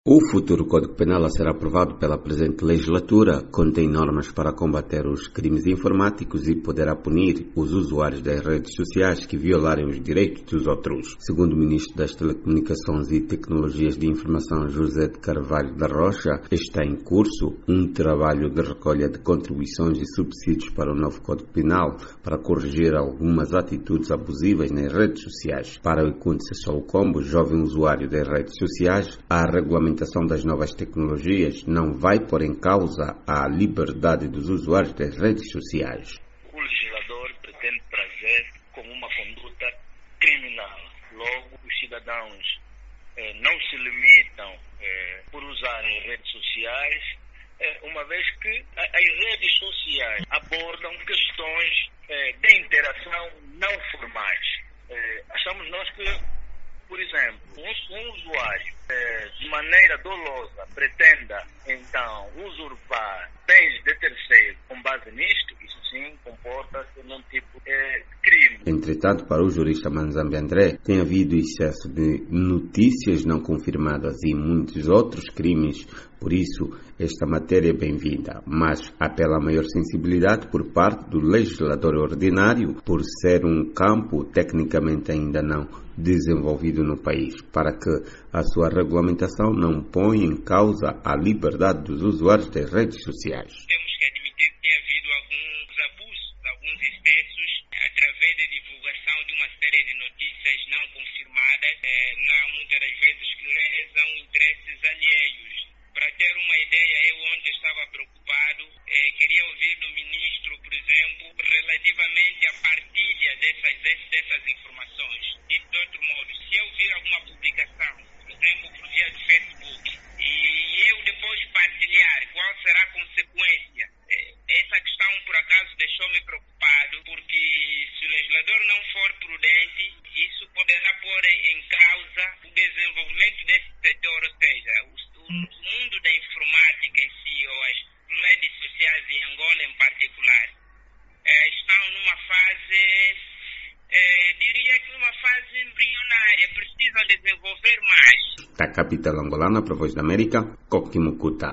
O futuro Código Penal a ser aprovado pela presente legislatura contém normas para combater os crimes informáticos e poderá punir os usuários das redes sociais que violarem os direitos dos outros. Segundo o Ministro das Telecomunicações e Tecnologias de Informação, José de Carvalho da Rocha, está em curso um trabalho de recolha de contribuições e subsídios para o novo Código Penal para corrigir algumas atitudes abusivas nas redes sociais. Para o Icunte Sessol Combo, jovem usuário das redes sociais, a regulamentação das novas tecnologias não vai pôr em causa a liberdade dos usuários das redes sociais. O legislador pretende trazer como uma conduta criminal. Logo, os cidadãos não se limitam por usarem redes sociais, uma vez que as redes sociais abordam questões de interação não formais. Achamos nós que, por exemplo, um usuário de maneira dolosa pretenda então usurpar bens de terceiro com base nisto, isso sim comporta-se num tipo de crime. Entretanto, para o jurista Manzambi André, tem havido excesso de notícias não confirmadas e muitos outros crimes. Por isso, esta matéria é bem-vinda, mas apela a maior sensibilidade por parte do legislador ordinário por ser um campo tecnicamente ainda não desenvolvido no país, para que a sua regulamentação não ponha em causa a liberdade dos usuários das redes sociais. Temos que admitir que tem havido alguns abusos, alguns excessos, através da divulgação de uma série de notícias não confirmadas, muitas das vezes que lesam interesses alheios. Para ter uma ideia, eu ontem estava preocupado, queria ouvir do ministro, por exemplo, relativamente à partilha dessas informações. Dito de outro modo, se eu vir alguma publicação, por exemplo, por via de Facebook, e eu depois partilhar, qual será a consequência? Essa questão, por acaso, deixou-me preocupado, porque se o legislador não for prudente, isso poderá pôr em causa o desenvolvimento desse setor, ou seja, o mundo da informática em si, ou as redes sociais em Angola em particular, estão numa fase, diria que numa fase embrionária, precisam desenvolver mais. Da capital angolana, para a Voz da América, Coquimucuta.